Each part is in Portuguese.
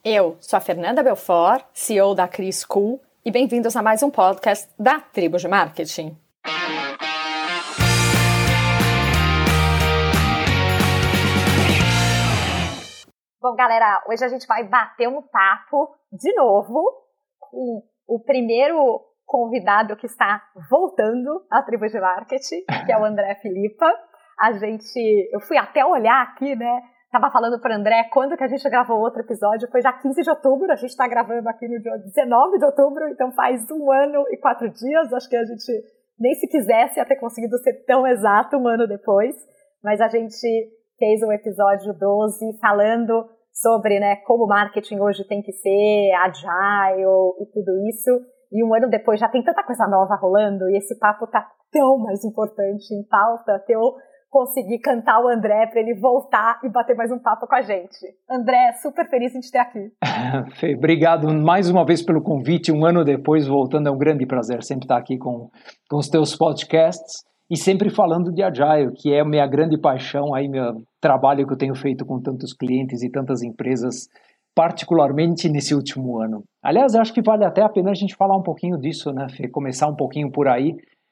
Eu sou a Fernanda Belfort, CEO da Cri School, e bem-vindos a mais um podcast da Tribo de Marketing. Bom, galera, hoje a gente vai bater um papo de novo com o primeiro convidado que está voltando à Tribo de Marketing, que é o André Filippa. Eu fui até olhar aqui, né? Tava falando para o André quando que a gente gravou outro episódio, foi já 15 de outubro, a gente está gravando aqui no dia 19 de outubro, então faz 1 ano e 4 dias, acho que a gente nem se quisesse ia ter conseguido ser tão exato 1 ano depois, mas a gente fez o episódio 12 falando sobre, né, como o marketing hoje tem que ser, agile e tudo isso, e 1 ano depois já tem tanta coisa nova rolando, e esse papo tá tão mais importante em pauta que eu consegui cantar o André para ele voltar e bater mais um papo com a gente. André, super feliz em te ter aqui. Fê, obrigado mais uma vez pelo convite. 1 ano depois, voltando, é um grande prazer sempre estar aqui com os teus podcasts e sempre falando de Agile, que é a minha grande paixão, aí meu trabalho que eu tenho feito com tantos clientes e tantas empresas, particularmente nesse último ano. Aliás, eu acho que vale até a pena a gente falar um pouquinho disso, né, Fê? Começar um pouquinho por aí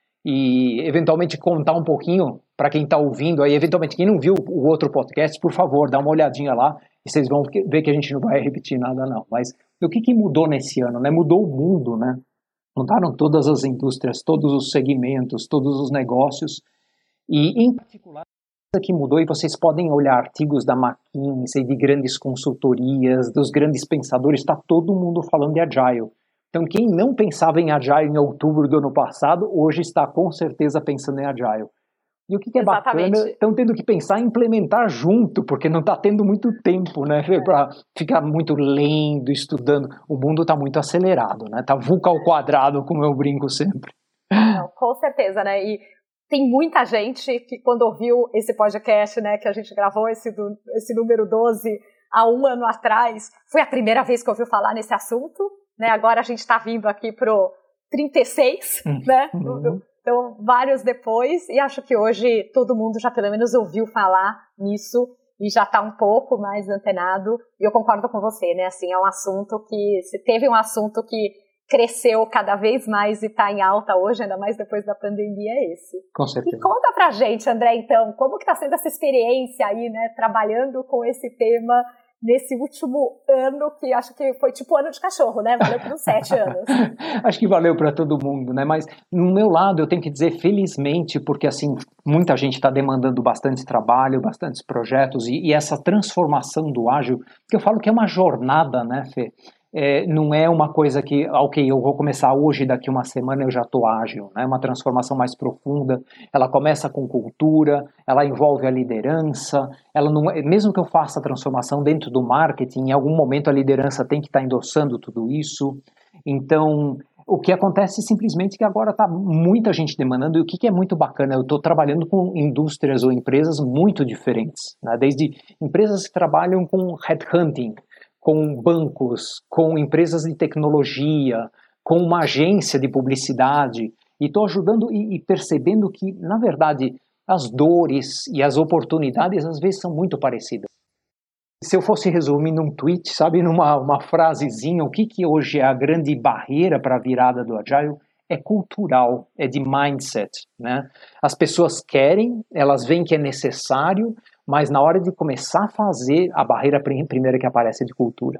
e eventualmente contar um pouquinho para quem está ouvindo aí, eventualmente quem não viu o outro podcast, por favor, dá uma olhadinha lá e vocês vão ver que a gente não vai repetir nada não, mas o que mudou nesse ano, né? Mudou o mundo, né? Mudaram todas as indústrias, todos os segmentos, todos os negócios e em particular que mudou, e vocês podem olhar artigos da McKinsey, de grandes consultorias, dos grandes pensadores, está todo mundo falando de Agile. Então, quem não pensava em Agile em outubro do ano passado, hoje está com certeza pensando em Agile. E o que é bacana, estão tendo que pensar em implementar junto, porque não está tendo muito tempo, né, para ficar muito lendo, estudando. O mundo está muito acelerado, né? Está VUCA ao quadrado, como eu brinco sempre. Não, com certeza, né? E tem muita gente que quando ouviu esse podcast, né, que a gente gravou esse número 12 há 1 ano atrás, foi a primeira vez que ouviu falar nesse assunto. Né, agora a gente está vindo aqui pro 36, né? Então, vários depois, e acho que hoje todo mundo já pelo menos ouviu falar nisso e já está um pouco mais antenado, e eu concordo com você, né? Assim, é um assunto que, se teve um assunto que cresceu cada vez mais e está em alta hoje, ainda mais depois da pandemia, é esse. Com certeza. E conta pra gente, André, então, como que está sendo essa experiência aí, né? Trabalhando com esse tema nesse último ano, que acho que foi tipo ano de cachorro, né? Valeu por uns 7 anos. Acho que valeu para todo mundo, né? Mas no meu lado eu tenho que dizer felizmente, porque assim, muita gente está demandando bastante trabalho, bastantes projetos, e essa transformação do ágil, que eu falo que é uma jornada, né, Fê? Não é uma coisa que, ok, eu vou começar hoje, daqui 1 semana eu já estou ágil, né? É uma transformação mais profunda, ela começa com cultura, ela envolve a liderança, ela não é, mesmo que eu faça a transformação dentro do marketing, em algum momento a liderança tem que estar endossando tudo isso. Então, o que acontece simplesmente é que agora está muita gente demandando, e o que é muito bacana, eu estou trabalhando com indústrias ou empresas muito diferentes, né? Desde empresas que trabalham com headhunting, com bancos, com empresas de tecnologia, com uma agência de publicidade, e estou ajudando e percebendo que, na verdade, as dores e as oportunidades às vezes são muito parecidas. Se eu fosse resumir num tweet, sabe, numa frasezinha, o que hoje é a grande barreira para a virada do Agile? É cultural, é de mindset, né? As pessoas querem, elas veem que é necessário, mas na hora de começar a fazer, a barreira primeira que aparece é de cultura.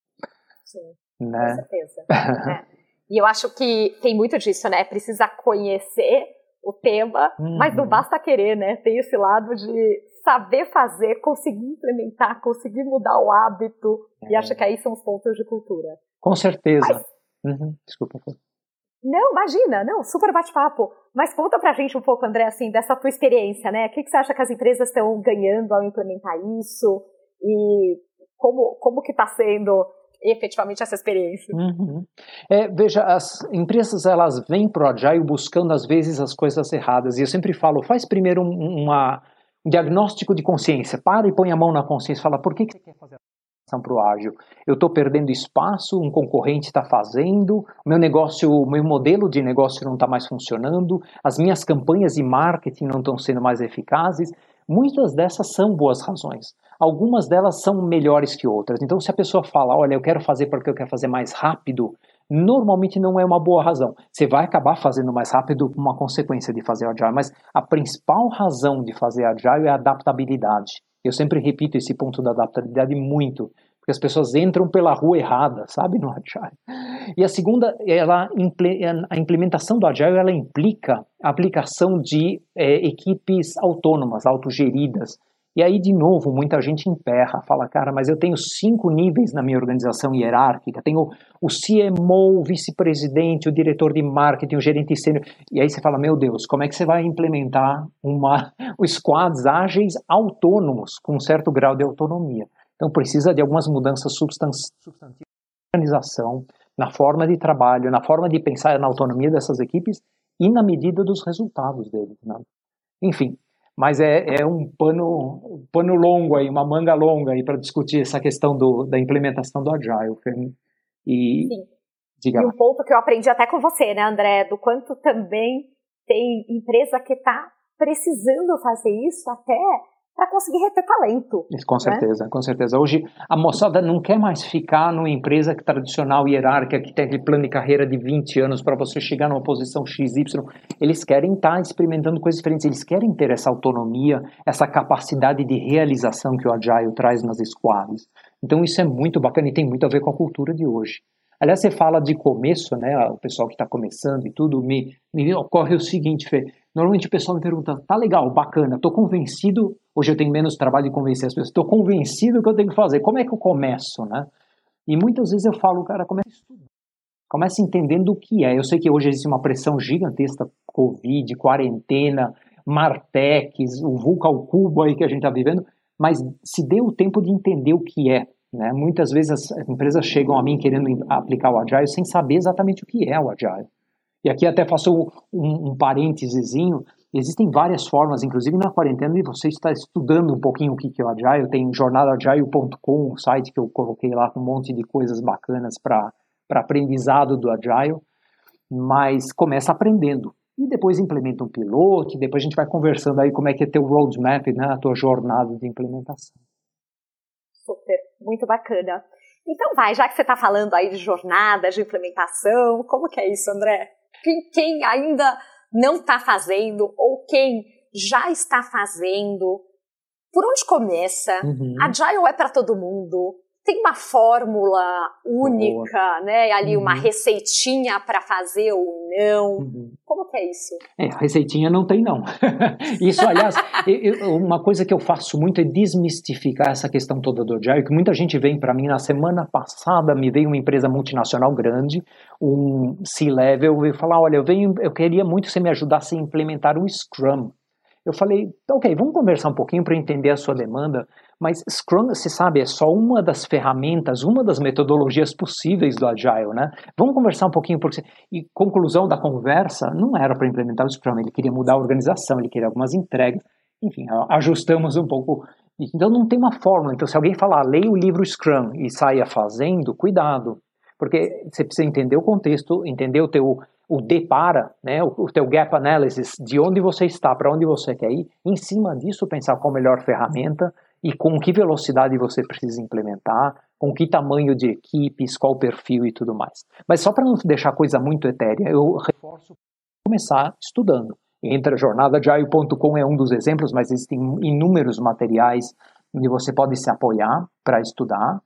Sim, né? Com certeza. E eu acho que tem muito disso, né? Precisa conhecer o tema, mas não basta querer, né? Tem esse lado de saber fazer, conseguir implementar, conseguir mudar o hábito, e acho que aí são os pontos de cultura. Com certeza. Desculpa. Não, imagina, não, super bate-papo. Mas conta pra gente um pouco, André, assim, dessa tua experiência, né? O que você acha que as empresas estão ganhando ao implementar isso? E como que tá sendo efetivamente essa experiência? Veja, as empresas, elas vêm pro Agile buscando, às vezes, as coisas erradas. E eu sempre falo, faz primeiro um diagnóstico de consciência. Para e põe a mão na consciência e fala, por que você quer fazer para o ágil? Eu estou perdendo espaço, um concorrente está fazendo, o meu modelo de negócio não está mais funcionando, as minhas campanhas de marketing não estão sendo mais eficazes. Muitas dessas são boas razões. Algumas delas são melhores que outras. Então, se a pessoa fala, olha, eu quero fazer porque eu quero fazer mais rápido, normalmente não é uma boa razão. Você vai acabar fazendo mais rápido por uma consequência de fazer Agile, mas a principal razão de fazer Agile é a adaptabilidade. Eu sempre repito esse ponto da adaptabilidade muito, porque as pessoas entram pela rua errada, sabe, no Agile. E a segunda, a implementação do Agile, ela implica a aplicação de equipes autônomas, autogeridas. E aí, de novo, muita gente emperra, fala, cara, mas eu tenho 5 níveis na minha organização hierárquica, tenho o CMO, o vice-presidente, o diretor de marketing, o gerente sênior, e aí você fala, meu Deus, como é que você vai implementar os squads ágeis autônomos, com um certo grau de autonomia? Então, precisa de algumas mudanças substantivas na organização, na forma de trabalho, na forma de pensar na autonomia dessas equipes e na medida dos resultados deles, né? Enfim, mas é um pano longo aí, uma manga longa aí para discutir essa questão da implementação do Agile. E, sim. Diga. E um ponto que eu aprendi até com você, né, André, do quanto também tem empresa que está precisando fazer isso até para conseguir reter talento. Com certeza, né? Com certeza. Hoje a moçada não quer mais ficar numa empresa tradicional, hierárquica, que tem aquele plano de carreira de 20 anos para você chegar numa posição XY. Eles querem estar experimentando coisas diferentes, eles querem ter essa autonomia, essa capacidade de realização que o Agile traz nas squads. Então isso é muito bacana e tem muito a ver com a cultura de hoje. Aliás, você fala de começo, né? O pessoal que está começando e tudo, me ocorre o seguinte, Fê. Normalmente o pessoal me pergunta, tá legal, bacana, estou convencido, hoje eu tenho menos trabalho de convencer as pessoas, estou convencido que eu tenho que fazer, como é que eu começo, né? E muitas vezes eu falo, cara, começa a estudar, começa entendendo o que é. Eu sei que hoje existe uma pressão gigantesca, Covid, quarentena, Martex, o VUCA ao cubo aí que a gente está vivendo, mas se dê o tempo de entender o que é, né? Muitas vezes as empresas chegam a mim querendo aplicar o Agile sem saber exatamente o que é o Agile. E aqui até faço um parêntesezinho, existem várias formas, inclusive na quarentena, de você estar estudando um pouquinho o que é o Agile. Tem jornadaagile.com, um site que eu coloquei lá com um monte de coisas bacanas para aprendizado do Agile, mas começa aprendendo. E depois implementa um piloto, depois a gente vai conversando aí como é que é teu roadmap, né, a tua jornada de implementação. Super, muito bacana. Então já que você está falando aí de jornada, de implementação, como que é isso, André? Quem ainda não está fazendo ou quem já está fazendo, por onde começa? Agile é para todo mundo? Tem uma fórmula única, né? Ali uma receitinha para fazer ou não? Como que é isso? A receitinha não tem, não. Isso, aliás, uma coisa que eu faço muito é desmistificar essa questão toda do Agile, que muita gente vem para mim, na semana passada me veio uma empresa multinacional grande, um C-Level, e falar, olha, eu queria muito que você me ajudasse a implementar o Scrum. Eu falei, ok, vamos conversar um pouquinho para entender a sua demanda, mas Scrum, você sabe, é só uma das ferramentas, uma das metodologias possíveis do Agile, né? Vamos conversar um pouquinho, porque... E conclusão da conversa, não era para implementar o Scrum, ele queria mudar a organização, ele queria algumas entregas, enfim, ajustamos um pouco. Então não tem uma fórmula, então se alguém falar, leia o livro Scrum e saia fazendo, cuidado, porque você precisa entender o contexto, entender o depara, né, o teu gap analysis, de onde você está, para onde você quer ir, em cima disso pensar qual a melhor ferramenta e com que velocidade você precisa implementar, com que tamanho de equipes, qual perfil e tudo mais. Mas só para não deixar a coisa muito etérea, eu reforço começar estudando. Entra jornadaagile.com é um dos exemplos, mas existem inúmeros materiais onde você pode se apoiar para estudar.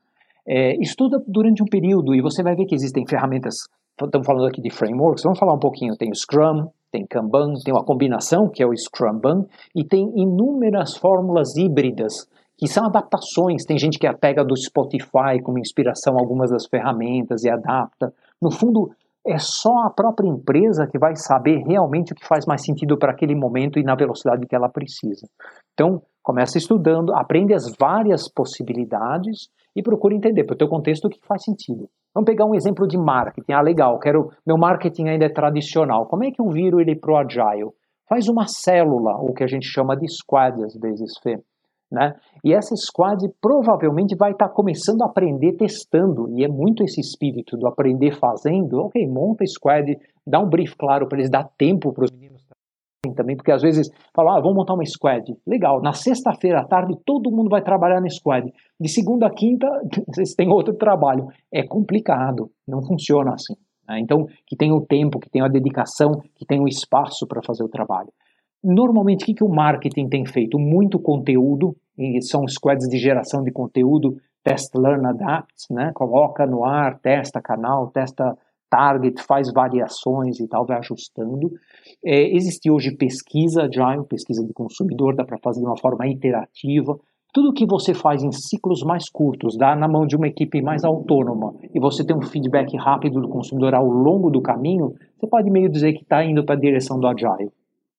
Estuda durante um período e você vai ver que existem ferramentas. Estamos falando aqui de frameworks, vamos falar um pouquinho. Tem o Scrum, tem Kanban, tem uma combinação que é o Scrumban, e tem inúmeras fórmulas híbridas, que são adaptações. Tem gente que pega do Spotify como inspiração algumas das ferramentas e adapta. No fundo, é só a própria empresa que vai saber realmente o que faz mais sentido para aquele momento e na velocidade que ela precisa. Então, começa estudando, aprende as várias possibilidades e procura entender para o teu contexto o que faz sentido. Vamos pegar um exemplo de marketing. Legal, meu marketing ainda é tradicional. Como é que eu viro ele para o Agile? Faz uma célula, o que a gente chama de squad, às vezes, Fê. Né? E essa squad provavelmente vai estar começando a aprender testando, e é muito esse espírito do aprender fazendo. Ok, monta a squad, dá um brief claro para eles, dá tempo para os meninos também, porque às vezes falam, vamos montar uma squad. Legal, na sexta-feira à tarde todo mundo vai trabalhar na squad. De segunda a quinta, vocês têm outro trabalho. É complicado, não funciona assim. Né? Então, que tenha o tempo, que tenha a dedicação, que tenha o espaço para fazer o trabalho. Normalmente, o que o marketing tem feito? Muito conteúdo, e são squads de geração de conteúdo, test, learn, adapt, né? Coloca no ar, testa canal, testa target, faz variações e tal, vai ajustando. Existe hoje pesquisa agile, pesquisa de consumidor, dá para fazer de uma forma interativa. Tudo que você faz em ciclos mais curtos, dá na mão de uma equipe mais autônoma, e você tem um feedback rápido do consumidor ao longo do caminho, você pode meio dizer que está indo para a direção do agile.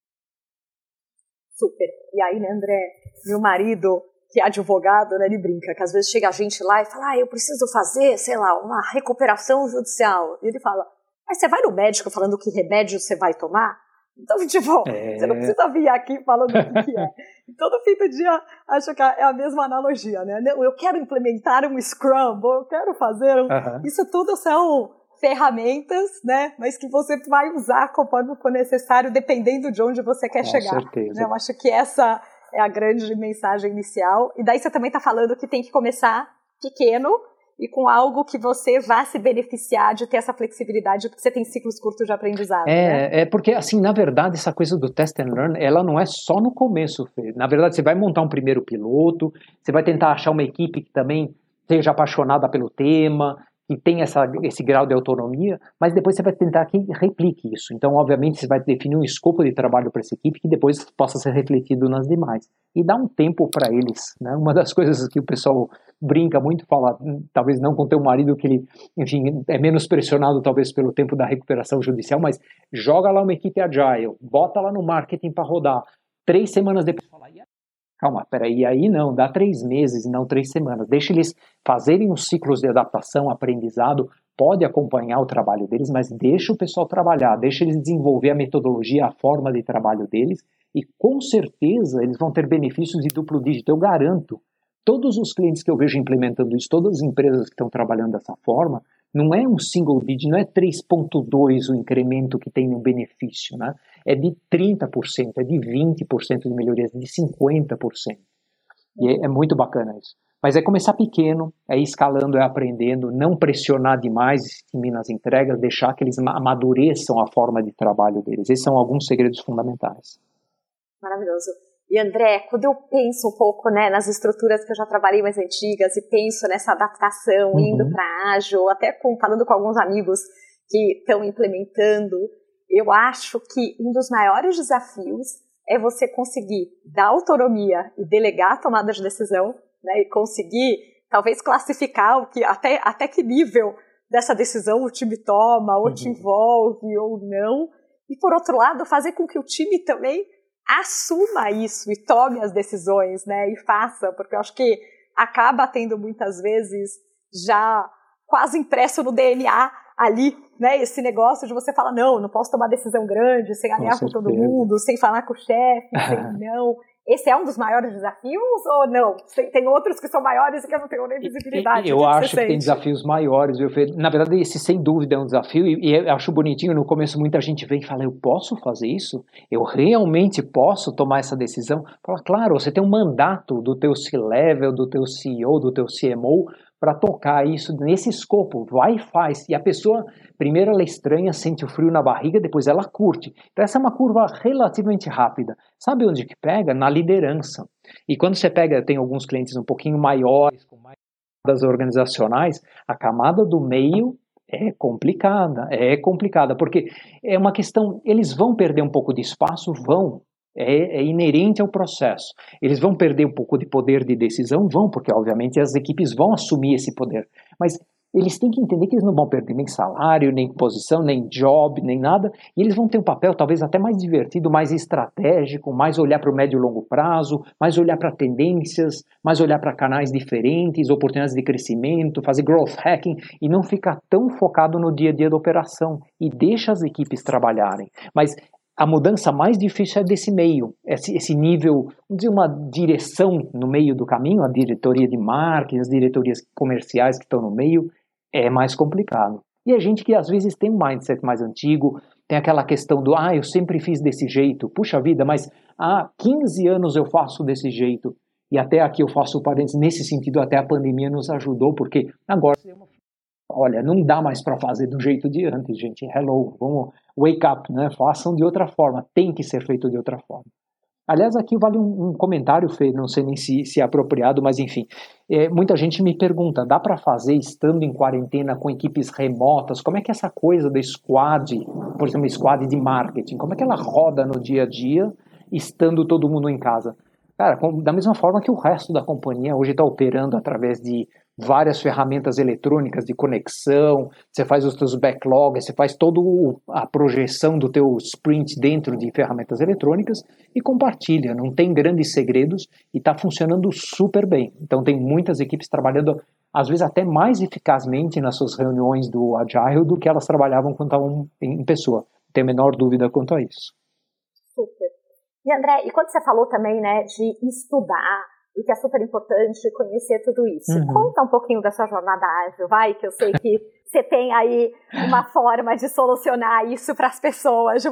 Super. E aí, né, André, meu marido, que é advogado, né, ele brinca, que às vezes chega a gente lá e fala, eu preciso fazer, sei lá, uma recuperação judicial. E ele fala, mas você vai no médico falando que remédio você vai tomar? Então, tipo, você não precisa vir aqui falando o que é. E todo fim do dia, acho que é a mesma analogia, né? Eu quero implementar um Scrum, eu quero fazer Isso tudo são ferramentas, né? Mas que você vai usar conforme for necessário, dependendo de onde você quer chegar. Certeza. Né? Eu acho que essa é a grande mensagem inicial. E daí você também está falando que tem que começar pequeno e com algo que você vá se beneficiar de ter essa flexibilidade, porque você tem ciclos curtos de aprendizado. É porque, assim, na verdade, essa coisa do test and learn, ela não é só no começo, Fê. Na verdade, você vai montar um primeiro piloto, você vai tentar achar uma equipe que também seja apaixonada pelo tema, que tem esse grau de autonomia, mas depois você vai tentar que replique isso. Então, obviamente, você vai definir um escopo de trabalho para essa equipe que depois possa ser refletido nas demais. E dá um tempo para eles, né? Uma das coisas que o pessoal brinca muito, fala, talvez não com teu marido, que ele, enfim, é menos pressionado talvez pelo tempo da recuperação judicial, mas joga lá uma equipe agile, bota lá no marketing para rodar, 3 semanas depois fala, calma, peraí, aí não, dá 3 meses e não 3 semanas. Deixa eles fazerem os ciclos de adaptação, aprendizado, pode acompanhar o trabalho deles, mas deixa o pessoal trabalhar, deixa eles desenvolver a metodologia, a forma de trabalho deles, e com certeza eles vão ter benefícios de duplo dígito, eu garanto. Todos os clientes que eu vejo implementando isso, todas as empresas que estão trabalhando dessa forma, não é um single digit, não é 3,2 o incremento que tem no benefício, né? É de 30%, é de 20% de melhorias, de 50%. E é muito bacana isso. Mas é começar pequeno, é ir escalando, é aprendendo, não pressionar demais nas entregas, deixar que eles amadureçam a forma de trabalho deles. Esses são alguns segredos fundamentais. Maravilhoso. E André, quando eu penso um pouco, né, nas estruturas que eu já trabalhei mais antigas e penso nessa adaptação, indo para ágil, até falando com alguns amigos que estão implementando, eu acho que um dos maiores desafios é você conseguir dar autonomia e delegar a tomada de decisão, né, e conseguir talvez classificar o que, até que nível dessa decisão o time toma, ou te envolve ou não. E por outro lado, fazer com que o time também assuma isso e tome as decisões, né, e faça, porque eu acho que acaba tendo muitas vezes já quase impresso no DNA ali, né, esse negócio de você falar, não posso tomar decisão grande, sem alinhar com todo mundo, sem falar com o chefe, sem não. Esse é um dos maiores desafios ou não? Tem outros que são maiores e que eu não tenho nem visibilidade. Eu acho que tem desafios maiores, viu, Fê? Na verdade, esse sem dúvida é um desafio e eu acho bonitinho, no começo muita gente vem e fala, eu posso fazer isso? Eu realmente posso tomar essa decisão? Fala, claro, você tem um mandato do teu C-Level, do teu CEO, do teu CMO, para tocar isso nesse escopo, vai e faz. E a pessoa, primeiro ela estranha, sente o frio na barriga, depois ela curte. Então essa é uma curva relativamente rápida. Sabe onde que pega? Na liderança. E quando você pega, tem alguns clientes um pouquinho maiores, com mais camadas organizacionais, a camada do meio é complicada, porque é uma questão, eles vão perder um pouco de espaço, é inerente ao processo. Eles vão perder um pouco de poder de decisão? Vão, porque obviamente as equipes vão assumir esse poder. Mas eles têm que entender que eles não vão perder nem salário, nem posição, nem job, nem nada. E eles vão ter um papel talvez até mais divertido, mais estratégico, mais olhar para o médio e longo prazo, mais olhar para tendências, mais olhar para canais diferentes, oportunidades de crescimento, fazer growth hacking e não ficar tão focado no dia a dia da operação. E deixa as equipes trabalharem. Mas a mudança mais difícil é desse meio, esse nível, vamos dizer, uma direção no meio do caminho, a diretoria de marketing, as diretorias comerciais que estão no meio, é mais complicado. E a gente que às vezes tem um mindset mais antigo, Tem aquela questão do, eu sempre fiz desse jeito. Puxa vida, mas há 15 anos eu faço desse jeito. E até aqui eu faço parênteses, nesse sentido até a pandemia nos ajudou, porque agora, olha, não dá mais para fazer do jeito de antes, gente. Hello, vamos wake up, né? Façam de outra forma, tem que ser feito de outra forma. Aliás, aqui vale um comentário, Fê, não sei nem se é apropriado, mas enfim, muita gente me pergunta, dá para fazer estando em quarentena com equipes remotas? Como é que essa coisa da squad, por exemplo, squad de marketing, como é que ela roda no dia a dia, estando todo mundo em casa? Cara, da mesma forma que o resto da companhia hoje está operando através de várias ferramentas eletrônicas de conexão, você faz os seus backlogs, você faz toda a projeção do teu sprint dentro de ferramentas eletrônicas e compartilha, não tem grandes segredos e está funcionando super bem. Então tem muitas equipes trabalhando, às vezes até mais eficazmente nas suas reuniões do Agile do que elas trabalhavam quando estavam em pessoa. Não tenho a menor dúvida quanto a isso. Super. E André, e quando você falou também, né, de estudar, e que é super importante conhecer tudo isso. Conta um pouquinho da sua jornada ágil, vai, que eu sei que você tem aí uma forma de solucionar isso para as pessoas de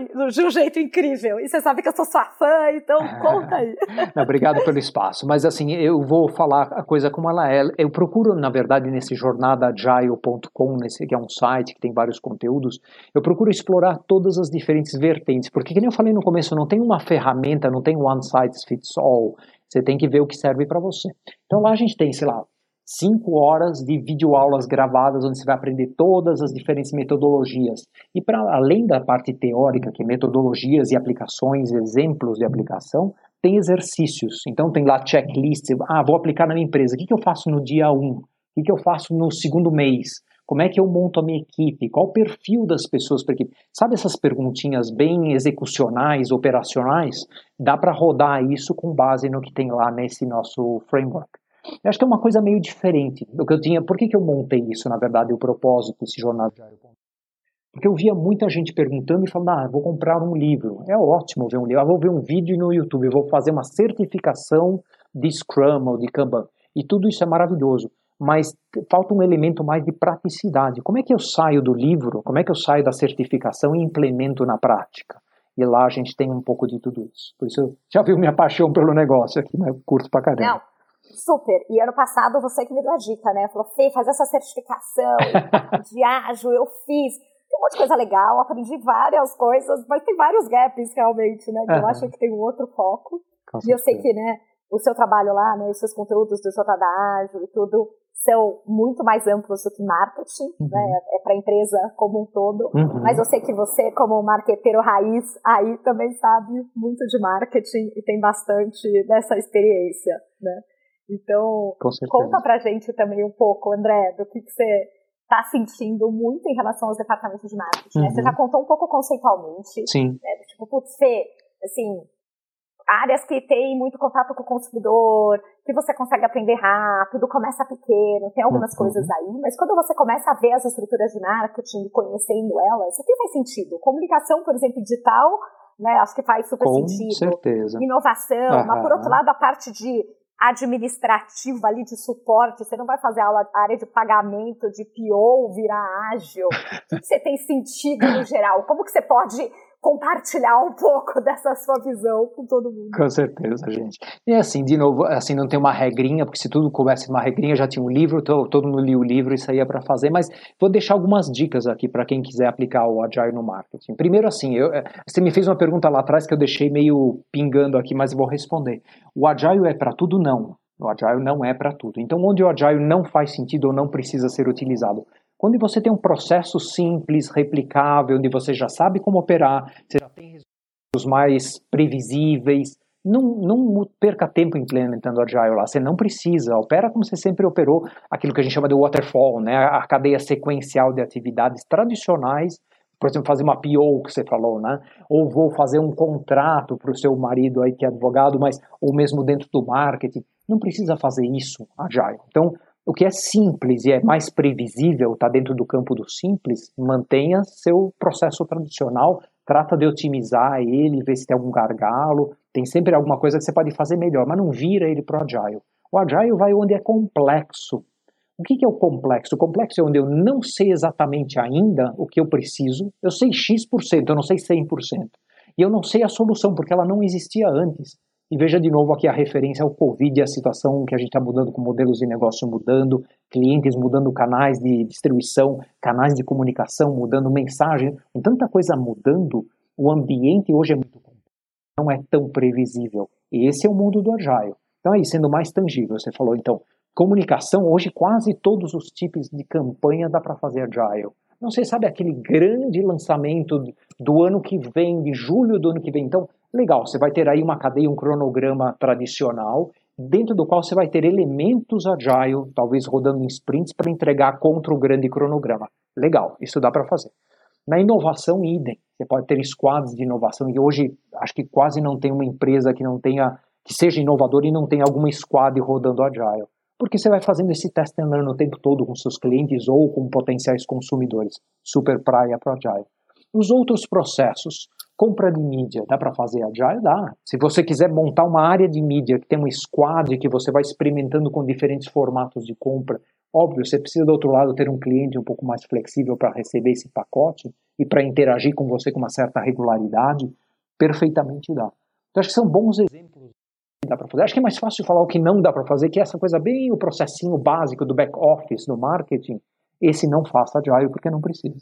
um jeito incrível. E você sabe que eu sou sua fã, então conta aí. Não, obrigado pelo espaço. Mas assim, eu vou falar a coisa como ela é. Eu procuro, na verdade, nesse jornadaagile.com, que é um site que tem vários conteúdos, eu procuro explorar todas as diferentes vertentes. Porque, como eu falei no começo, não tem uma ferramenta, não tem one size fits all. Você tem que ver o que serve para você. Então lá a gente tem, sei lá, 5 horas de videoaulas gravadas onde você vai aprender todas as diferentes metodologias. E para além da parte teórica, que é metodologias e aplicações, exemplos de aplicação, tem exercícios. Então tem lá checklists, vou aplicar na minha empresa. O que eu faço no dia 1? O que eu faço no segundo mês? Como é que eu monto a minha equipe? Qual o perfil das pessoas para equipe? Sabe essas perguntinhas bem execucionais, operacionais? Dá para rodar isso com base no que tem lá nesse nosso framework. Eu acho que é uma coisa meio diferente do que eu tinha. Por que eu montei isso, na verdade, o propósito desse jornal? Porque eu via muita gente perguntando e falando, vou comprar um livro. É ótimo ver um livro. Vou ver um vídeo no YouTube, vou fazer uma certificação de Scrum ou de Kanban. E tudo isso é maravilhoso. Mas falta um elemento mais de praticidade. Como é que eu saio do livro, como é que eu saio da certificação e implemento na prática? E lá a gente tem um pouco de tudo isso. Por isso, já viu minha paixão pelo negócio aqui, né? Curto pra caramba. Não, super. E ano passado você que me deu a dica, né? Falou, Fê, faz essa certificação de ágil, eu fiz. Tem um monte de coisa legal, aprendi várias coisas, mas tem vários gaps realmente, né? Que eu acho que tem um outro foco. E eu sei que, né, o seu trabalho lá, né, os seus conteúdos do Jornada Ágil e tudo, são muito mais amplos do que marketing, né? É para a empresa como um todo. Mas eu sei que você, como marqueteiro raiz, aí também sabe muito de marketing e tem bastante dessa experiência, né? Então, conta pra gente também um pouco, André, do que você está sentindo muito em relação aos departamentos de marketing, né? Você já contou um pouco conceitualmente. Sim. Né? Tipo, putz, Fê, assim, áreas que tem muito contato com o consumidor, que você consegue aprender rápido, começa pequeno, tem algumas coisas aí, mas quando você começa a ver as estruturas de marketing, conhecendo elas, o que faz sentido? Comunicação, por exemplo, digital, né? Acho que faz super sentido. Com certeza. Inovação, mas por outro lado, a parte de administrativa ali, de suporte, você não vai fazer a área de pagamento, de PO, virar ágil. O que você tem sentido no geral? Como que você pode compartilhar um pouco dessa sua visão com todo mundo? Com certeza, gente. E assim, de novo, assim, não tem uma regrinha, porque se tudo começa uma regrinha, já tinha um livro, todo mundo lia o livro e saía para fazer, mas vou deixar algumas dicas aqui para quem quiser aplicar o Agile no marketing. Primeiro, assim, você me fez uma pergunta lá atrás que eu deixei meio pingando aqui, mas vou responder. O Agile é para tudo? Não. O Agile não é para tudo. Então, onde o Agile não faz sentido ou não precisa ser utilizado? Quando você tem um processo simples, replicável, onde você já sabe como operar, você já tem resultados mais previsíveis, não perca tempo implementando o Agile lá, você não precisa, opera como você sempre operou, aquilo que a gente chama de waterfall, né? A cadeia sequencial de atividades tradicionais, por exemplo, fazer uma PO que você falou, né? Ou vou fazer um contrato para o seu marido aí que é advogado, mas ou mesmo dentro do marketing, não precisa fazer isso, Agile. Então, o que é simples e é mais previsível, está dentro do campo do simples, mantenha seu processo tradicional, trata de otimizar ele, ver se tem algum gargalo, tem sempre alguma coisa que você pode fazer melhor, mas não vira ele para o Agile. O Agile vai onde é complexo, O que é o complexo? O complexo é onde eu não sei exatamente ainda o que eu preciso, eu sei X%, eu não sei 100%. E eu não sei a solução, porque ela não existia antes. E veja de novo aqui a referência ao Covid e a situação que a gente está mudando, com modelos de negócio mudando, clientes mudando canais de distribuição, canais de comunicação mudando, mensagem, com tanta coisa mudando, o ambiente hoje é muito complexo, não é tão previsível. E esse é o mundo do Agile. Então aí, sendo mais tangível, você falou, então, comunicação, hoje quase todos os tipos de campanha dá para fazer Agile. Não sei, sabe aquele grande lançamento do ano que vem, de julho do ano que vem. Então, legal, você vai ter aí uma cadeia, um cronograma tradicional, dentro do qual você vai ter elementos Agile, talvez rodando em sprints, para entregar contra o grande cronograma. Legal, isso dá para fazer. Na inovação, idem. Você pode ter squads de inovação, e hoje acho que quase não tem uma empresa que não tenha, que seja inovadora e não tenha alguma squad rodando Agile. Porque você vai fazendo esse test and learn o tempo todo com seus clientes ou com potenciais consumidores. Super praia para Agile. Os outros processos, compra de mídia, dá para fazer Agile? Dá. Se você quiser montar uma área de mídia que tem uma squad que você vai experimentando com diferentes formatos de compra, óbvio, você precisa do outro lado ter um cliente um pouco mais flexível para receber esse pacote e para interagir com você com uma certa regularidade, perfeitamente dá. Então acho que são bons exemplos. Dá para fazer. Acho que é mais fácil falar o que não dá para fazer, que é essa coisa bem o processinho básico do back office, do marketing. Esse não faça Agile porque não precisa.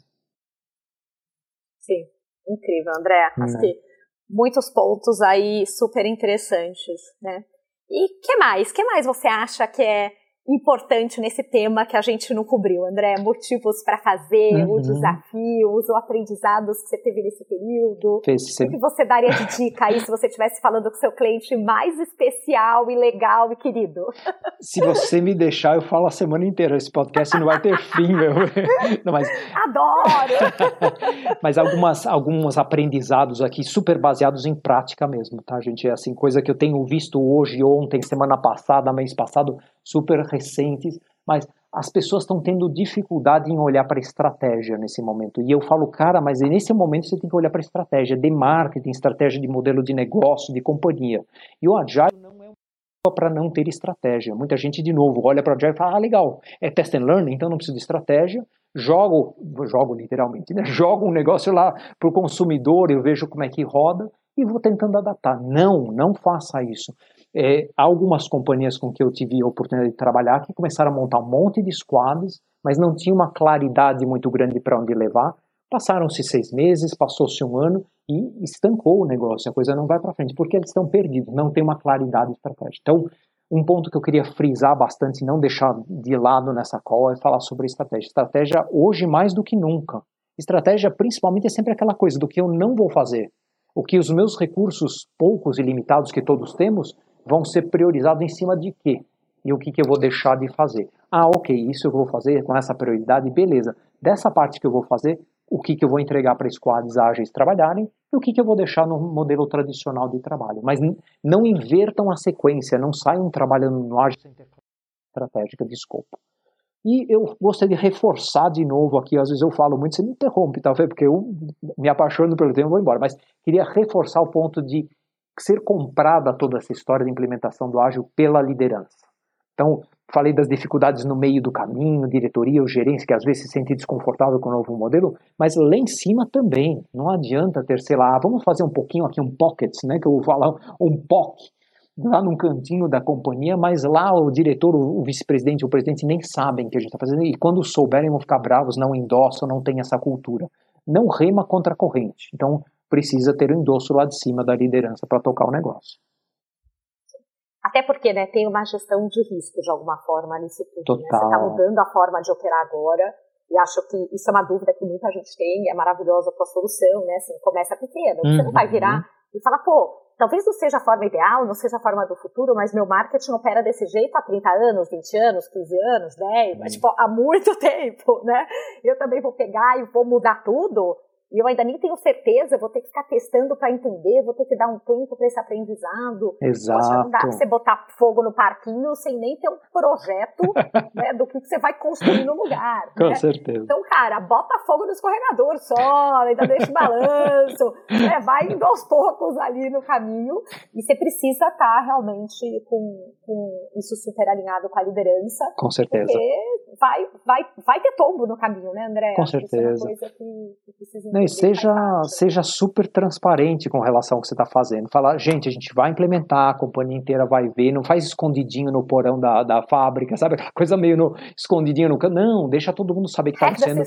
Sim, incrível, André. Acho que muitos pontos aí super interessantes, né? E que mais você acha que é importante nesse tema que a gente não cobriu, André? Motivos para fazer, os desafios, os aprendizados que você teve nesse período. O que você daria de dica aí se você estivesse falando com o seu cliente mais especial e legal e querido? Se você me deixar, eu falo a semana inteira. Esse podcast não vai ter fim, meu. Não, mas... Adoro! Mas alguns aprendizados aqui super baseados em prática mesmo, tá, gente? É assim, coisa que eu tenho visto hoje, ontem, semana passada, mês passado, super recentes, mas as pessoas estão tendo dificuldade em olhar para a estratégia nesse momento. E eu falo, cara, mas nesse momento você tem que olhar para a estratégia de marketing, estratégia de modelo de negócio, de companhia. E o Agile não é para não ter estratégia. Muita gente, de novo, olha para o Agile e fala, legal, é test and learn, então não preciso de estratégia, jogo literalmente, né? Jogo um negócio lá para o consumidor, eu vejo como é que roda e vou tentando adaptar. Não faça isso. Há algumas companhias com que eu tive a oportunidade de trabalhar que começaram a montar um monte de squads, mas não tinha uma claridade muito grande para onde levar. Passaram-se 6 meses, passou-se 1 ano e estancou o negócio, a coisa não vai para frente, porque eles estão perdidos, não tem uma claridade estratégica. Então, um ponto que eu queria frisar bastante e não deixar de lado nessa call é falar sobre estratégia. Estratégia hoje mais do que nunca. Estratégia principalmente é sempre aquela coisa do que eu não vou fazer. O que os meus recursos poucos e limitados que todos temos vão ser priorizados em cima de quê? E o que eu vou deixar de fazer? Ok, isso eu vou fazer com essa prioridade, beleza. Dessa parte que eu vou fazer, o que eu vou entregar para squads ágeis trabalharem e o que eu vou deixar no modelo tradicional de trabalho. Mas não invertam a sequência, não saiam trabalhando no ágil sem ter estratégica de escopo. E eu gostaria de reforçar de novo aqui, às vezes eu falo muito, você me interrompe, talvez, porque eu me apaixono pelo tema e vou embora, mas queria reforçar o ponto de ser comprada toda essa história de implementação do ágil pela liderança. Então, falei das dificuldades no meio do caminho, diretoria ou gerência, que às vezes se sente desconfortável com o novo modelo, mas lá em cima também, não adianta ter, sei lá, vamos fazer um pouquinho aqui, um pockets, né, que eu vou falar, um POC, lá num cantinho da companhia, mas lá o diretor, o vice-presidente, o presidente nem sabem o que a gente está fazendo, e quando souberem vão ficar bravos, não endossam, não tem essa cultura. Não rema contra a corrente, então precisa ter um endosso lá de cima da liderança para tocar o negócio. Até porque, né, tem uma gestão de risco de alguma forma nisso tudo. Total. Né? Você está mudando a forma de operar agora, e acho que isso é uma dúvida que muita gente tem, é maravilhosa a tua solução, né? Assim, começa pequeno. Você não vai virar e falar, pô, talvez não seja a forma ideal, não seja a forma do futuro, mas meu marketing opera desse jeito há 30 anos, 20 anos, 15 anos, 10, mas tipo, há muito tempo, né? Eu também vou pegar e vou mudar tudo. e eu ainda nem tenho certeza, vou ter que ficar testando para entender, vou ter que dar um tempo para esse aprendizado. Exato. Poxa, não dá pra você botar fogo no parquinho sem nem ter um projeto, né, do que você vai construir no lugar. Com né? certeza. Então, cara, bota fogo no escorregador só, ainda deixa o balanço, né, vai indo aos poucos ali no caminho, e você precisa estar realmente com isso super alinhado com a liderança. Com certeza. Porque vai ter tombo no caminho, né, André? Com Acho que certeza. isso é uma coisa que precisa Não, e entender. seja super transparente com relação ao que você está fazendo. Falar, gente, a gente vai implementar, a companhia inteira vai ver, não faz escondidinho no porão da fábrica, sabe? Aquela coisa meio escondidinho no canto. Não, deixa todo mundo saber que está acontecendo.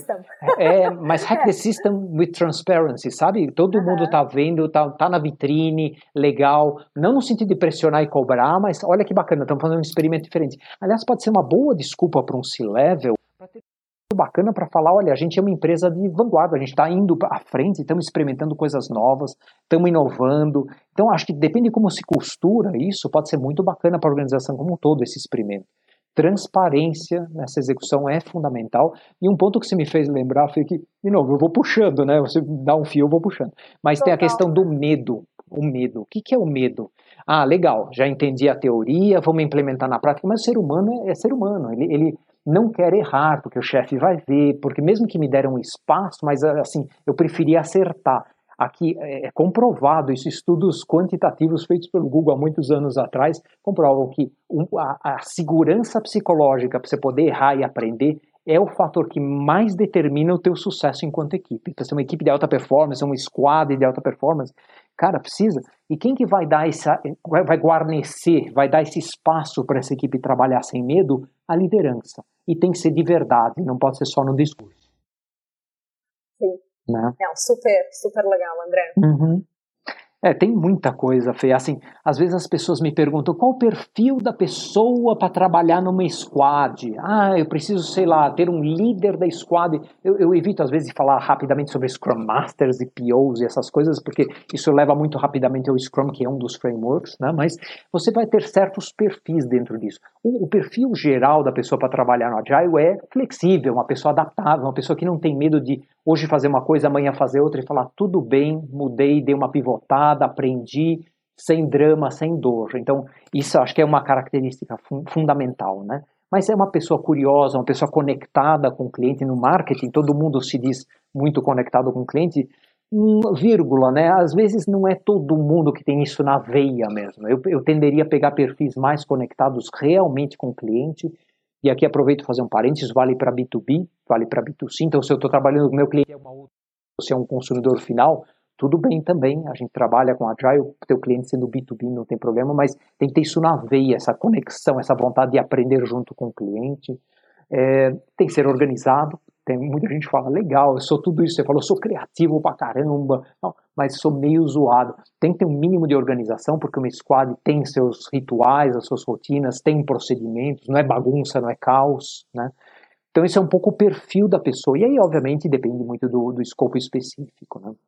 Mas hack the system with transparency, sabe? Todo mundo está vendo, tá na vitrine, legal. Não no sentido de pressionar e cobrar, mas olha que bacana, estamos fazendo um experimento diferente. Aliás, pode ser uma boa desculpa para um C-level, para ter bacana para falar, olha, a gente é uma empresa de vanguarda, a gente está indo à frente, estamos experimentando coisas novas, estamos inovando. Então, acho que depende de como se costura isso, pode ser muito bacana para a organização como um todo, esse experimento. Transparência nessa execução é fundamental. E um ponto que você me fez lembrar foi que, de novo, eu vou puxando, né? Você dá um fio, eu vou puxando. Mas tem a questão do medo. O medo. O que é o medo? Ah, legal, já entendi a teoria, vamos implementar na prática, mas o ser humano é ser humano. Ele não quer errar, porque o chefe vai ver, porque mesmo que me deram um espaço, mas assim, eu preferia acertar. Aqui é comprovado, isso, estudos quantitativos feitos pelo Google há muitos anos atrás, comprovam que a segurança psicológica para você poder errar e aprender é o fator que mais determina o teu sucesso enquanto equipe. Para ser uma equipe de alta performance, uma squad de alta performance, cara, precisa. E quem que vai dar vai guarnecer, vai dar esse espaço para essa equipe trabalhar sem medo? A liderança. E tem que ser de verdade, não pode ser só no discurso. Sim. Né? É super, super legal, André. Uhum. Tem muita coisa, Fê. Assim, às vezes as pessoas me perguntam qual o perfil da pessoa para trabalhar numa squad. Ah, eu preciso, sei lá, ter um líder da squad. Eu evito, às vezes, de falar rapidamente sobre Scrum Masters e POs e essas coisas, porque isso leva muito rapidamente ao Scrum, que é um dos frameworks, né? Mas você vai ter certos perfis dentro disso. O perfil geral da pessoa para trabalhar no Agile é flexível, uma pessoa adaptável, uma pessoa que não tem medo de hoje fazer uma coisa, amanhã fazer outra e falar, tudo bem, mudei, dei uma pivotada, aprendi, sem drama, sem dor. Então, isso acho que é uma característica fundamental, né? Mas é uma pessoa curiosa, uma pessoa conectada com o cliente no marketing, todo mundo se diz muito conectado com o cliente, vírgula, né? Às vezes não é todo mundo que tem isso na veia mesmo. Eu tenderia a pegar perfis mais conectados realmente com o cliente, e aqui aproveito para fazer um parênteses, vale para B2B, vale para B2C, então se eu estou trabalhando com o meu cliente, você é um consumidor final, tudo bem também, a gente trabalha com Agile, o teu cliente sendo B2B não tem problema, mas tem que ter isso na veia, essa conexão, essa vontade de aprender junto com o cliente, tem que ser organizado, tem muita gente que fala, legal, eu sou tudo isso, você falou, eu sou criativo pra caramba, não, mas sou meio zoado, tem que ter um mínimo de organização, porque uma squad tem seus rituais, as suas rotinas, tem procedimentos, não é bagunça, não é caos, né? Então esse é um pouco o perfil da pessoa, e aí obviamente depende muito do escopo específico, né?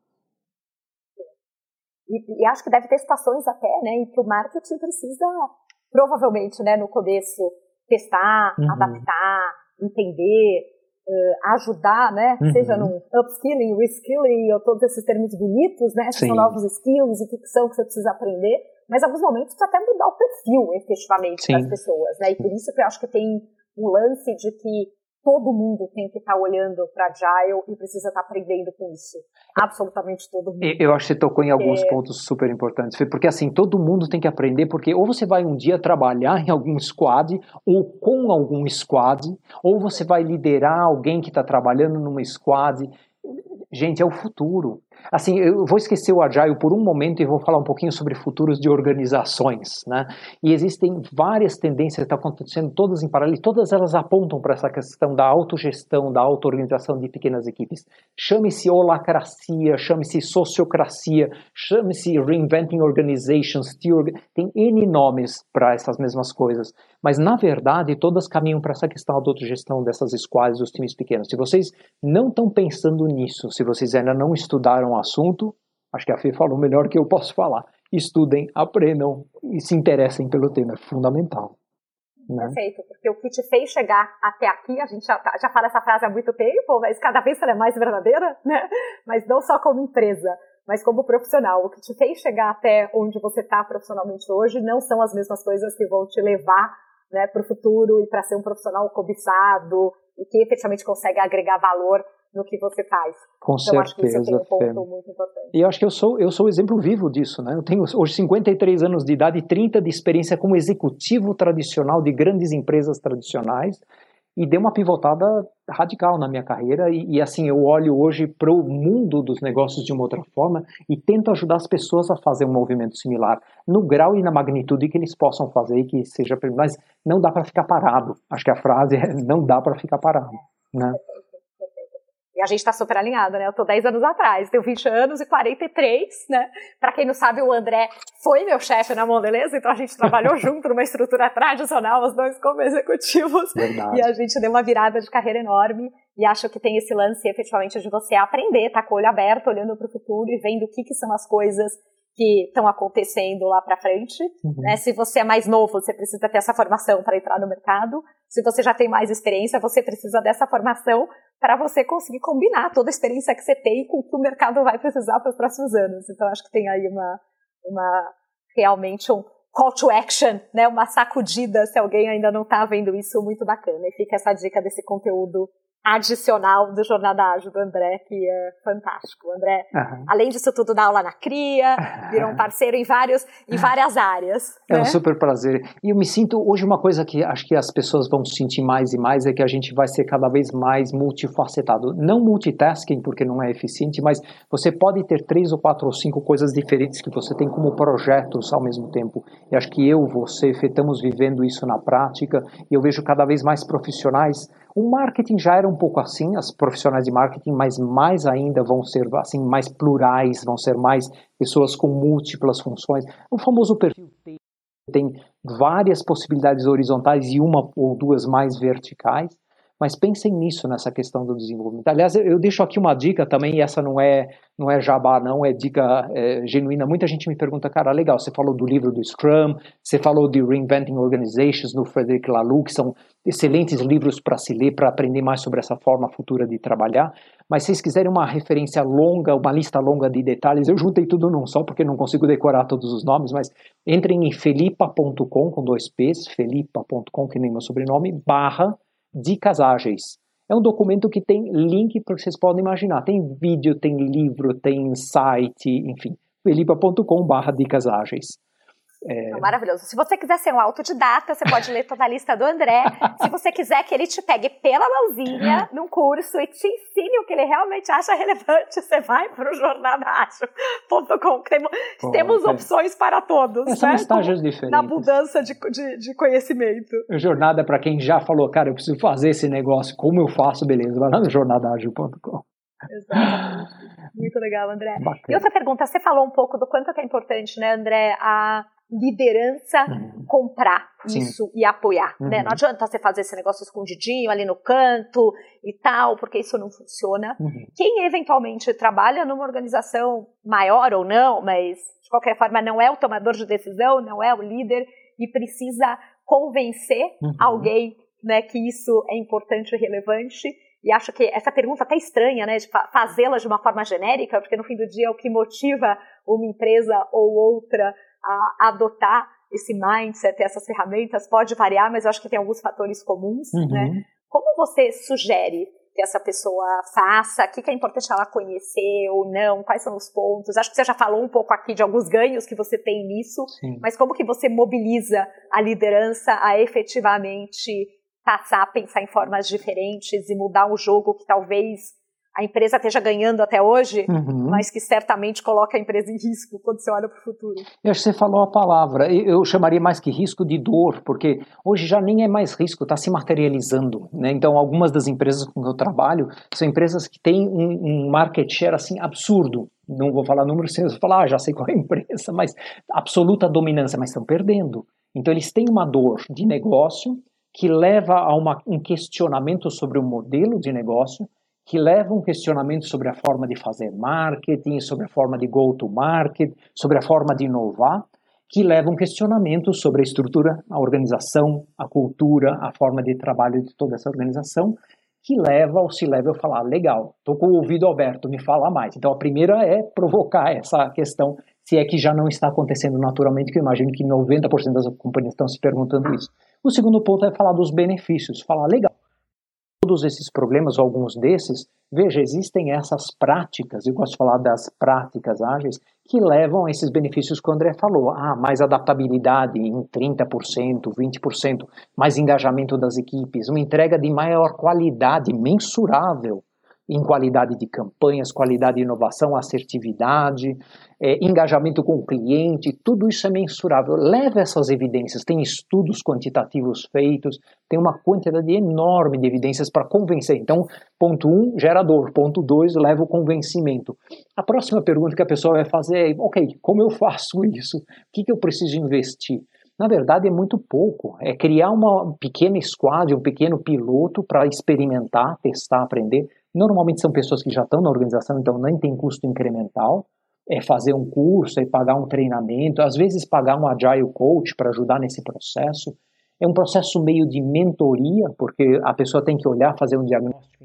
E acho que deve ter situações até, né, em que o marketing precisa, provavelmente, né, no começo, testar, adaptar, entender, ajudar, né, seja no upskilling, reskilling, ou todos esses termos bonitos, né, que são novos skills, o que são que você precisa aprender, mas em alguns momentos precisa até mudar o perfil, efetivamente, das pessoas, né, e por isso que eu acho que tem um lance de que todo mundo tem que estar olhando para Agile e precisa estar aprendendo com isso. Absolutamente todo mundo. Eu acho que você tocou em alguns pontos super importantes, porque assim, todo mundo tem que aprender, porque ou você vai um dia trabalhar em algum squad, ou com algum squad, ou você vai liderar alguém que está trabalhando numa squad. Gente, é o futuro. Assim, eu vou esquecer o Agile por um momento e vou falar um pouquinho sobre futuros de organizações, né? E existem várias tendências que estão acontecendo, todas em paralelo, e todas elas apontam para essa questão da autogestão, da auto-organização de pequenas equipes. Chame-se holacracia, chame-se sociocracia, chame-se reinventing organizations, tem N nomes para essas mesmas coisas. Mas, na verdade, todas caminham para essa questão da autogestão dessas squads, dos times pequenos. Se vocês não estão pensando nisso, se vocês ainda não estudaram o assunto, acho que a Fê falou melhor que eu posso falar. Estudem, aprendam e se interessem pelo tema, é fundamental. né? Perfeito, porque o que te fez chegar até aqui, a gente já fala essa frase há muito tempo, mas cada vez ela é mais verdadeira, né? Mas não só como empresa, mas como profissional. O que te fez chegar até onde você está profissionalmente hoje não são as mesmas coisas que vão te levar, né, para o futuro e para ser um profissional cobiçado e que efetivamente consegue agregar valor no que você faz. Com então, acho que isso certeza, é um ponto muito importante. E eu acho que eu sou o exemplo vivo disso, né? Eu tenho hoje 53 anos de idade e 30 de experiência como executivo tradicional de grandes empresas tradicionais e dei uma pivotada radical na minha carreira e assim, eu olho hoje para o mundo dos negócios de uma outra forma e tento ajudar as pessoas a fazer um movimento similar, no grau e na magnitude que eles possam fazer e que seja... Mas não dá para ficar parado. Acho que a frase é não dá para ficar parado, né? E a gente está super alinhado, né? Eu tô 10 anos atrás, tenho 20 anos e 43, né? Pra quem não sabe, o André foi meu chefe na Mondelez, então a gente trabalhou junto numa estrutura tradicional, os dois como executivos. Verdade. E a gente deu uma virada de carreira enorme. E acho que tem esse lance, efetivamente, de você aprender, tá com o olho aberto, olhando para o futuro e vendo o que são as coisas que estão acontecendo lá para frente. Né? Se você é mais novo, você precisa ter essa formação para entrar no mercado. Se você já tem mais experiência, você precisa dessa formação para você conseguir combinar toda a experiência que você tem com o que o mercado vai precisar para os próximos anos. Então, acho que tem aí realmente um call to action, né? Uma sacudida, se alguém ainda não está vendo isso, muito bacana. E fica essa dica desse conteúdo adicional do Jornada Ágil do André, que é fantástico. O André, além disso tudo, dá aula na CRIA, virou um parceiro em várias áreas. É né? um super prazer. E eu me sinto, hoje uma coisa que acho que as pessoas vão sentir mais e mais é que a gente vai ser cada vez mais multifacetado. Não multitasking, porque não é eficiente, mas você pode ter 3 ou 4 ou 5 coisas diferentes que você tem como projetos ao mesmo tempo. E acho que você, Fê, estamos vivendo isso na prática e eu vejo cada vez mais profissionais. O marketing já era um pouco assim, as profissionais de marketing, mas mais ainda vão ser assim, mais plurais, vão ser mais pessoas com múltiplas funções. O famoso perfil tem várias possibilidades horizontais e uma ou duas mais verticais, mas pensem nisso, nessa questão do desenvolvimento. Aliás, eu deixo aqui uma dica também, e essa não é jabá não, é dica genuína. Muita gente me pergunta, cara, legal, você falou do livro do Scrum, você falou de Reinventing Organizations no Frederic Laloux, que são excelentes livros para se ler, para aprender mais sobre essa forma futura de trabalhar, mas se vocês quiserem uma referência longa, uma lista longa de detalhes, eu juntei tudo num só, porque não consigo decorar todos os nomes, mas entrem em felipa.com, com 2 P's, felipa.com, que nem meu sobrenome, /dicas ágeis. É um documento que tem link para que vocês podem imaginar. Tem vídeo, tem livro, tem site, enfim. felipa.com/dicas ágeis. Maravilhoso. Se você quiser ser um autodidata, você pode ler toda a lista do André. Se você quiser que ele te pegue pela mãozinha num curso e te ensine o que ele realmente acha relevante, você vai para o jornadaágil.com. Temos opções para todos. São estágios diferentes. Na mudança de conhecimento. Jornada para quem já falou, cara, eu preciso fazer esse negócio, como eu faço? Beleza, vai lá no jornadaágil.com. Exatamente. Muito legal, André. Bacana. E outra pergunta, você falou um pouco do quanto que é importante, né, André, a liderança comprar isso e apoiar, né? Não adianta você fazer esse negócio escondidinho ali no canto e tal, porque isso não funciona. Quem eventualmente trabalha numa organização maior ou não, mas de qualquer forma não é o tomador de decisão, não é o líder e precisa convencer alguém, né, que isso é importante e relevante. E acho que essa pergunta até estranha, né, de fazê-la de uma forma genérica, porque no fim do dia é o que motiva uma empresa ou outra a adotar esse mindset, essas ferramentas, pode variar, mas eu acho que tem alguns fatores comuns, né? Como você sugere que essa pessoa faça? O que é importante ela conhecer ou não? Quais são os pontos? Acho que você já falou um pouco aqui de alguns ganhos que você tem nisso, mas como que você mobiliza a liderança a efetivamente passar a pensar em formas diferentes e mudar um jogo que talvez a empresa esteja ganhando até hoje, mas que certamente coloca a empresa em risco quando você olha para o futuro. Eu acho que você falou a palavra, eu chamaria mais que risco de dor, porque hoje já nem é mais risco, está se materializando, né? Então algumas das empresas com que eu trabalho são empresas que têm um market share assim absurdo, não vou falar números, você vai falar, já sei qual é a empresa, mas absoluta dominância, mas estão perdendo. Então eles têm uma dor de negócio que leva a um questionamento sobre o modelo de negócio, que leva um questionamento sobre a forma de fazer marketing, sobre a forma de go-to-market, sobre a forma de inovar, que levam questionamentos sobre a estrutura, a organização, a cultura, a forma de trabalho de toda essa organização, que leva ao C-Level a falar, legal, estou com o ouvido aberto, me fala mais. Então a primeira é provocar essa questão, se é que já não está acontecendo naturalmente, que eu imagino que 90% das companhias estão se perguntando isso. O segundo ponto é falar dos benefícios, falar, legal, todos esses problemas, ou alguns desses, veja, existem essas práticas, eu gosto de falar das práticas ágeis, que levam a esses benefícios que o André falou. Mais adaptabilidade em 30%, 20%, mais engajamento das equipes, uma entrega de maior qualidade, mensurável, em qualidade de campanhas, qualidade de inovação, assertividade, engajamento com o cliente, tudo isso é mensurável. Leva essas evidências, tem estudos quantitativos feitos, tem uma quantidade enorme de evidências para convencer. Então, ponto 1, gerador. Ponto 2, leva o convencimento. A próxima pergunta que a pessoa vai fazer é, ok, como eu faço isso? O que eu preciso investir? Na verdade, é muito pouco. É criar uma pequena squad, um pequeno piloto para experimentar, testar, aprender. Normalmente são pessoas que já estão na organização, então nem tem custo incremental. É fazer um curso, é pagar um treinamento, às vezes pagar um Agile Coach para ajudar nesse processo. É um processo meio de mentoria, porque a pessoa tem que olhar, fazer um diagnóstico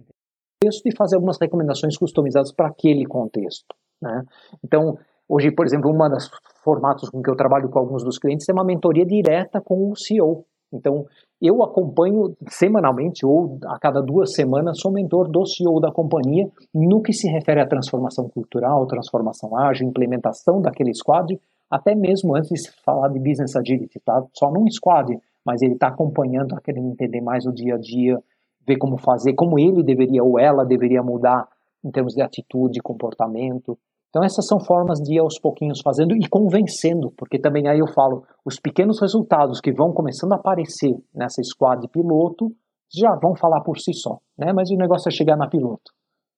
e fazer algumas recomendações customizadas para aquele contexto, né? Então, hoje, por exemplo, um dos formatos com que eu trabalho com alguns dos clientes é uma mentoria direta com o CEO. Então, eu acompanho semanalmente ou a cada 2 semanas, sou mentor do CEO da companhia no que se refere à transformação cultural, transformação ágil, implementação daquele squad, até mesmo antes de falar de business agility, tá? Só num squad, mas ele está acompanhando, tá querendo entender mais o dia a dia, ver como fazer, como ele deveria ou ela deveria mudar em termos de atitude, comportamento. Então essas são formas de ir aos pouquinhos fazendo e convencendo, porque também aí eu falo, os pequenos resultados que vão começando a aparecer nessa squad piloto já vão falar por si só, né? Mas o negócio é chegar na piloto.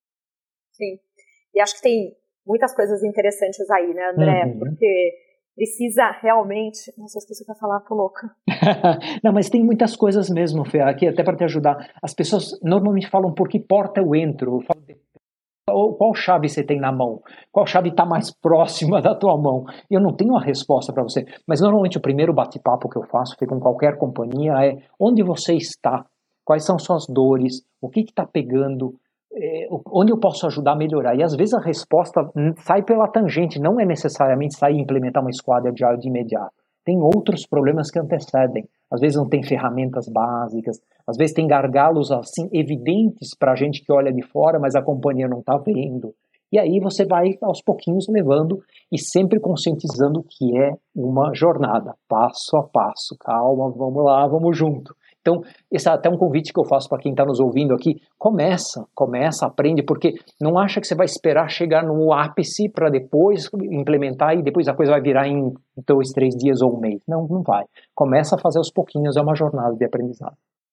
Sim, e acho que tem muitas coisas interessantes aí, né, André? Porque precisa realmente... Nossa, eu esqueci o que eu ia falar, tô louca. Não, mas tem muitas coisas mesmo, Fê, aqui até para te ajudar. As pessoas normalmente falam por que porta eu entro, qual chave você tem na mão? Qual chave está mais próxima da tua mão? Eu não tenho uma resposta para você, mas normalmente o primeiro bate-papo que eu faço com qualquer companhia é onde você está? Quais são suas dores? O que está pegando? Onde eu posso ajudar a melhorar? E às vezes a resposta sai pela tangente, não é necessariamente sair e implementar uma squad agile de imediato. Tem outros problemas que antecedem. Às vezes não tem ferramentas básicas, às vezes tem gargalos assim evidentes para a gente que olha de fora, mas a companhia não está vendo. E aí você vai aos pouquinhos levando e sempre conscientizando que é uma jornada, passo a passo. Calma, vamos lá, vamos junto. Então, esse é até um convite que eu faço para quem está nos ouvindo aqui. Começa, aprende, porque não acha que você vai esperar chegar no ápice para depois implementar e depois a coisa vai virar em 2, 3 dias ou um mês. Não vai. Começa a fazer aos pouquinhos, é uma jornada de aprendizado.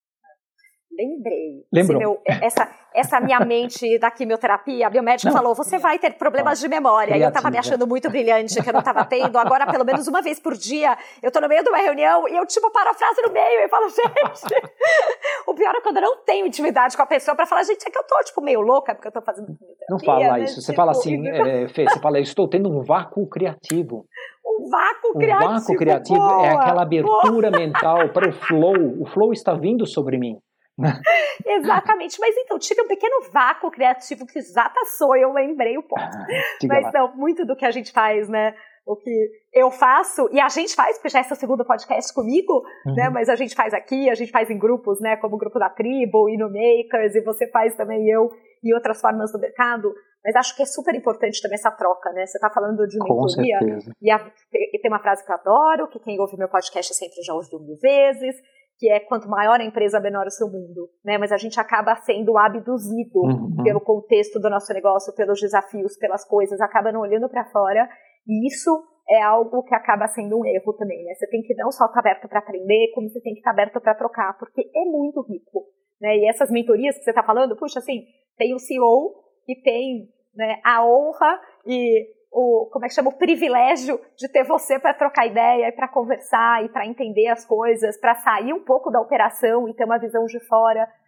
Lembrei. Lembrou. Essa minha mente da quimioterapia, a biomédica falou, você vai ter problemas de memória. Criativa. E eu estava me achando muito brilhante, que eu não estava tendo. Agora, pelo menos uma vez por dia, eu estou no meio de uma reunião e eu paro a frase no meio e falo, gente... O pior é quando eu não tenho intimidade com a pessoa para falar, gente, é que eu tô, meio louca porque eu tô fazendo quimioterapia. Não fala isso. Você fala assim, Fê, você fala, eu estou tendo um vácuo criativo. Um vácuo criativo. Um vácuo criativo é aquela abertura mental para o flow. O flow está vindo sobre mim. Exatamente, mas então tive um pequeno vácuo criativo que já passou, eu lembrei o ponto. Mas não, muito do que a gente faz, né? O que eu faço, e a gente faz, porque já é seu segundo podcast comigo, né? Mas a gente faz aqui, a gente faz em grupos, né? Como o grupo da tribo, e no Makers, e você faz também eu, e outras formas do mercado. Mas acho que é super importante também essa troca, né? Você tá falando de mentoria, e tem uma frase que eu adoro, que quem ouve meu podcast sempre já ouviu 1000 vezes, que é quanto maior a empresa, menor o seu mundo, né? Mas a gente acaba sendo abduzido pelo contexto do nosso negócio, pelos desafios, pelas coisas, acaba não olhando para fora, e isso é algo que acaba sendo um erro também, né? Você tem que não só estar aberto para aprender, como você tem que estar aberto para trocar, porque é muito rico, né? E essas mentorias que você está falando, puxa, assim, tem o CEO e tem, né, a honra e o privilégio de ter você para trocar ideia e para conversar e para entender as coisas, para sair um pouco da operação e ter uma visão de fora,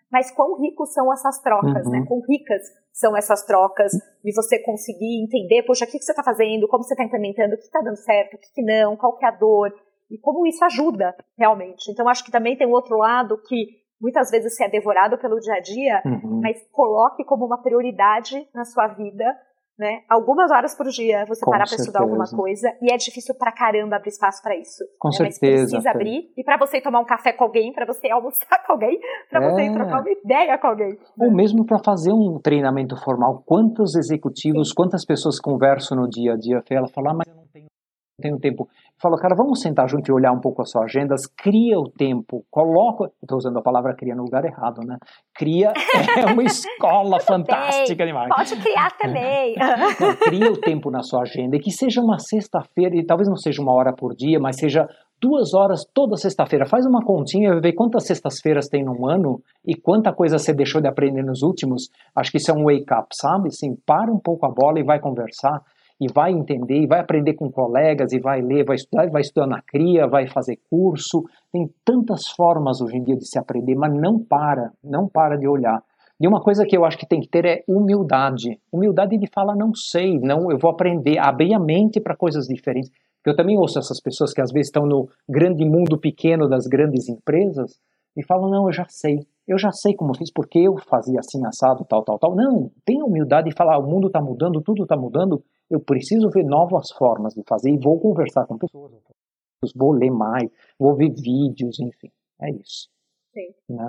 mas quão ricos são essas trocas, né? Quão ricas são essas trocas, de você conseguir entender, poxa, o que você está fazendo, como você está implementando, o que está dando certo, o que não, qual que é a dor, e como isso ajuda realmente. Então, acho que também tem um outro lado que muitas vezes você é devorado pelo dia a dia, mas coloque como uma prioridade na sua vida, né? Algumas horas por dia você parar para estudar alguma coisa, e é difícil pra caramba abrir espaço para isso. Com né? certeza. Mas precisa abrir, e para você ir tomar um café com alguém, para você almoçar com alguém, para você ir trocar uma ideia com alguém. Ou mesmo para fazer um treinamento formal. Quantos executivos, quantas pessoas conversam no dia a dia, ela fala, mas eu não tenho tempo. Fala, cara, vamos sentar junto e olhar um pouco as suas agendas, cria o tempo, coloca, estou usando a palavra cria no lugar errado, né? Cria é uma escola fantástica demais. Pode criar também. Não, cria o tempo na sua agenda, e que seja uma sexta-feira, e talvez não seja 1 hora por dia, mas seja 2 horas toda sexta-feira. Faz uma continha e vê quantas sextas-feiras tem num ano e quanta coisa você deixou de aprender nos últimos. Acho que isso é um wake-up, sabe? Assim, para um pouco a bola e vai conversar. E vai entender, e vai aprender com colegas, e vai ler, vai estudar na CRIA, vai fazer curso. Tem tantas formas hoje em dia de se aprender, mas não para de olhar. E uma coisa que eu acho que tem que ter é humildade. Humildade de falar, não sei, não, eu vou aprender, abrir a mente para coisas diferentes. Porque eu também ouço essas pessoas que às vezes estão no grande mundo pequeno das grandes empresas, e falam, não, eu já sei como eu fiz, porque eu fazia assim, assado, tal. Não, tenha humildade de falar, o mundo está mudando, tudo está mudando, eu preciso ver novas formas de fazer e vou conversar com pessoas, vou ler mais, vou ver vídeos, enfim, é isso. Sim. Né?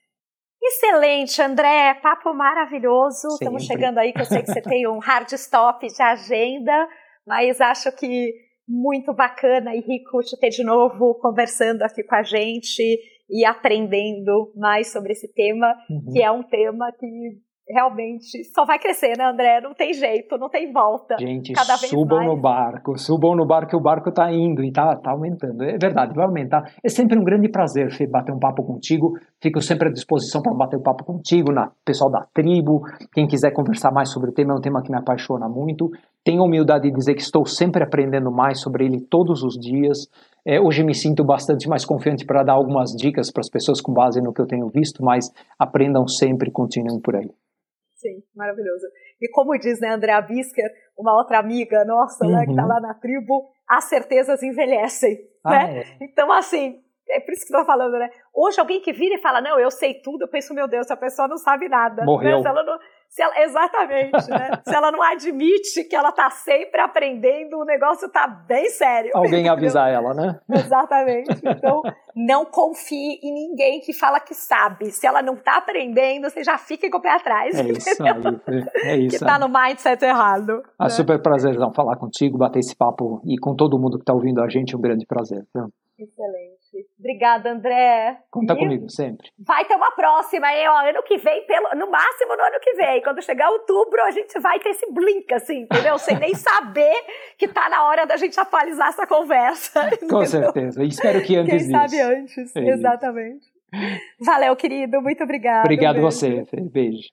Excelente, André, papo maravilhoso, Sempre. Estamos chegando aí, que eu sei que você tem um hard stop de agenda, mas acho que muito bacana e rico te ter de novo conversando aqui com a gente e aprendendo mais sobre esse tema, que é um tema que realmente só vai crescer, né, André? Não tem jeito, não tem volta. Gente, cada vez subam mais. subam no barco, que o barco está indo e tá aumentando. É verdade, vai aumentar. É sempre um grande prazer, Fê, bater um papo contigo. Fico sempre à disposição para bater um papo contigo, pessoal da tribo. Quem quiser conversar mais sobre o tema, é um tema que me apaixona muito. Tenho a humildade de dizer que estou sempre aprendendo mais sobre ele todos os dias. Hoje me sinto bastante mais confiante para dar algumas dicas para as pessoas com base no que eu tenho visto, mas aprendam sempre e continuem por aí. Sim, maravilhoso. E como diz, né, Andrea Bisker, uma outra amiga nossa, né, que tá lá na tribo, as certezas envelhecem, né? Então, assim, é por isso que eu tô falando, né? Hoje alguém que vira e fala, não, eu sei tudo, eu penso, meu Deus, a pessoa não sabe nada. Morreu. Né? Exatamente, né? Se ela não admite que ela tá sempre aprendendo, o negócio tá bem sério. Alguém avisar ela, né? Exatamente. Então, não confie em ninguém que fala que sabe. Se ela não tá aprendendo, você já fica com o pé atrás. É isso aí. Que tá no mindset errado. É super prazerzão falar contigo, bater esse papo, e com todo mundo que tá ouvindo a gente, um grande prazer. Tá? Excelente. Obrigada, André. Conta comigo, sempre. Vai ter uma próxima aí, ó, ano que vem, no máximo no ano que vem. Quando chegar outubro, a gente vai ter esse blink, assim, entendeu? Sem nem saber que tá na hora da gente atualizar essa conversa. Com certeza. E espero que antes disso. Quem sabe antes, exatamente. Valeu, querido. Muito obrigada. Obrigado você. Beijo.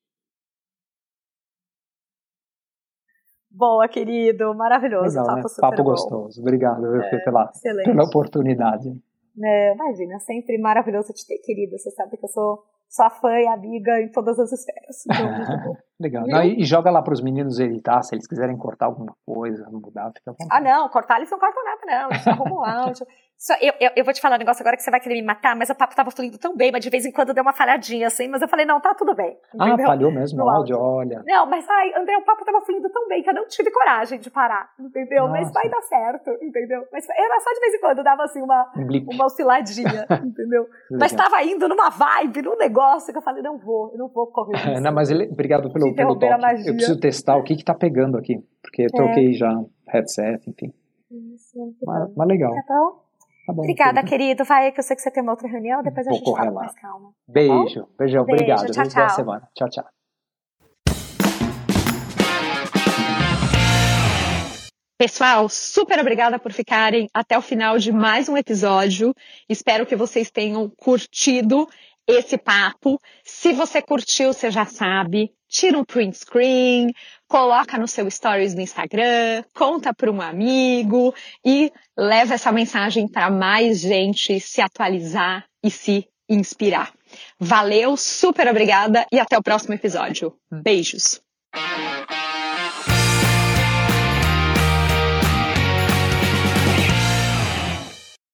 Boa, querido. Maravilhoso. Legal, papo né? super Papo bom. Gostoso. Obrigado pela oportunidade. Imagina, sempre maravilhoso te ter, querido. Você sabe que eu sou sua fã e amiga em todas as esferas. Então, muito bom. Legal. Não, e joga lá para os meninos editar, se eles quiserem cortar alguma coisa, mudar, fica bom. Não, cortar eles não cortam nada, não. Eles arrumam áudio. Eu vou te falar um negócio agora que você vai querer me matar, mas o papo tava fluindo tão bem, mas de vez em quando deu uma falhadinha assim, mas eu falei, não, tá tudo bem. Entendeu? Falhou mesmo o áudio, olha. Não, mas André, o papo tava fluindo tão bem que eu não tive coragem de parar, entendeu? Nossa. Mas vai dar certo, entendeu? Mas era só de vez em quando, dava assim uma osciladinha, entendeu? Mas tava indo numa vibe, num negócio que eu falei, eu não vou correr isso. Não, mas obrigado pelo toque. Eu preciso testar o que tá pegando aqui, porque eu troquei já headset, enfim. Isso, mas legal. Tá bom, obrigada, querido. Vai, que eu sei que você tem uma outra reunião, depois a gente fala com mais calma. Beijão, obrigado. Tchau. Boa semana. Tchau. Pessoal, super obrigada por ficarem até o final de mais um episódio. Espero que vocês tenham curtido esse papo. Se você curtiu, você já sabe, tira um print screen, coloca no seu stories no Instagram, conta para um amigo e leva essa mensagem para mais gente se atualizar e se inspirar. Valeu, super obrigada e até o próximo episódio. Beijos!